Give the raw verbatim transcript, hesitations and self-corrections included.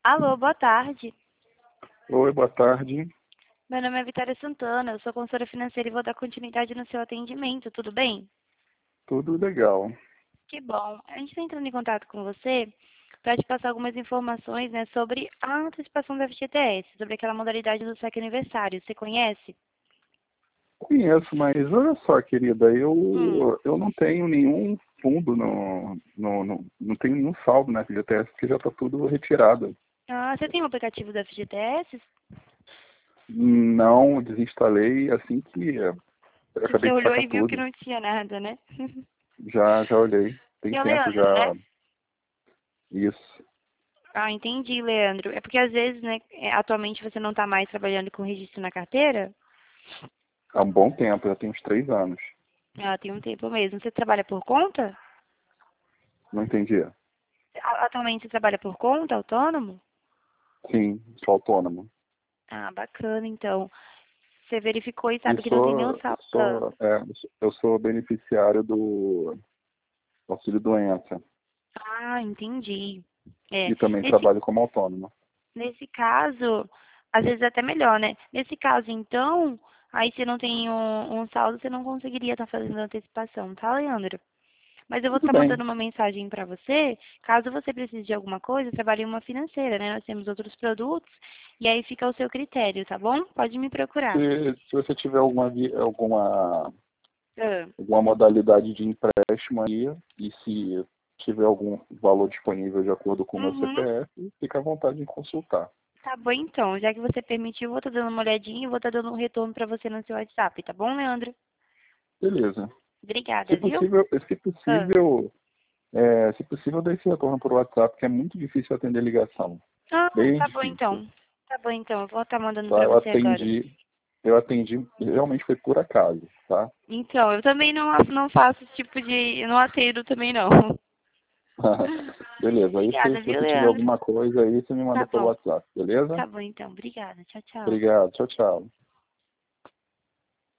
Alô, boa tarde. Oi, boa tarde. Meu nome é Vitória Santana, eu sou consultora financeira e vou dar continuidade no seu atendimento, tudo bem? Tudo legal. Que bom. A gente está entrando em contato com você para te passar algumas informações, né, sobre a antecipação do F G T S, sobre aquela modalidade do saque aniversário. Você conhece? Conheço, mas olha só, querida, Hum. eu, eu não tenho nenhum fundo, no, no, no- não tenho nenhum saldo na F G T S, porque já está tudo retirado. Ah, você tem o aplicativo do F G T S? Não desinstalei assim que eh, eu Que você acabei de olhou sacar e viu que tudo. não tinha nada, né? Já, já olhei. Tem E o tempo Leandro, né? já isso. Ah, entendi, Leandro. É porque às vezes, né, é, atualmente você não está mais trabalhando com registro na carteira? Há um bom tempo, já tem uns três anos. Ah, tem um tempo mesmo. Você trabalha por conta? Não entendi. A- Atualmente você trabalha por conta, autônomo? Sim, sou autônomo. Ah, bacana, então. Você verificou e E sabe que não tem nenhum sou, sal... Ah, sou, é, eu sou beneficiário do auxílio doença. ah, entendi. É, E também nesse, trabalho como autônomo. nesse caso, às vezes é até melhor, né? Nesse caso, então, aí você não tem um, um saldo, você não conseguiria estar fazendo antecipação, tá, Leandro? Mas eu vou Tudo estar bem, mandando uma mensagem para você, caso você precise de alguma coisa, trabalhe em uma financeira, né? Nós temos outros produtos, e aí fica ao seu critério, tá bom? Pode me procurar. se, se você tiver alguma, vi- alguma, Ah, alguma modalidade de empréstimo aí, e se tiver algum valor disponível de acordo com o meu uhum. C P F, fica à vontade em consultar. Tá bom então, já que você permitiu, eu vou estar dando uma olhadinha e vou estar dando um retorno para você no seu WhatsApp, tá bom, Leandro? Beleza. Obrigada, Se viu? possível, se Ah, possível, é, se possível, dê esse retorno por WhatsApp, que é muito difícil atender ligação. ah, Bem tá bom difícil. então. Tá bom então, eu vou estar mandando Tá? para Eu você agora. atendi, eu atendi, realmente foi por acaso, tá? Então, eu também não, não faço esse tipo de... Eu não atendo também não. Beleza. Aí se, Obrigada, se viu, você tiver Leandro? alguma coisa aí, você me manda Tá pelo bom. WhatsApp, beleza? Tá bom então, obrigada. Tchau, tchau. Obrigado. Tchau, tchau.